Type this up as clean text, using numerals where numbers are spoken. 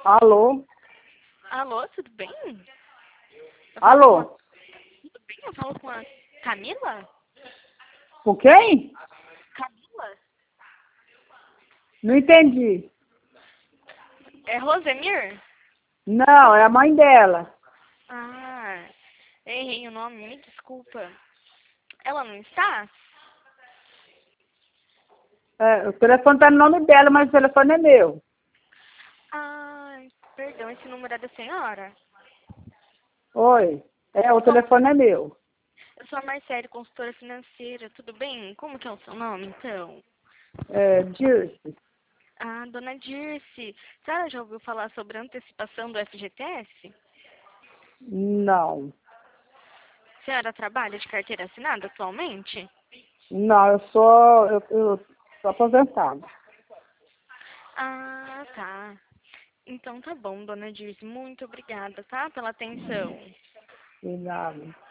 Alô? Alô, tudo bem? Alô? Tudo bem? Eu falo com a Camila? Com quem? Camila? Não entendi. É Rosemir? Não, é a mãe dela. Ah, errei o nome, me desculpa. Ela não está? É, o telefone tá no nome dela, mas o telefone é meu. Ah, perdão, esse número é da senhora? Oi. É, o Como? telefone é meu. Eu sou a Marcele, consultora financeira, tudo bem? Como que é o seu nome, então? É, Dirce. Ah, dona Dirce, a senhora já ouviu falar sobre a antecipação do FGTS? Não. A senhora trabalha de carteira assinada atualmente? Não, eu sou aposentada. Ah, tá. Então tá bom, dona Dirce. Muito obrigada, tá? Pela atenção. De nada.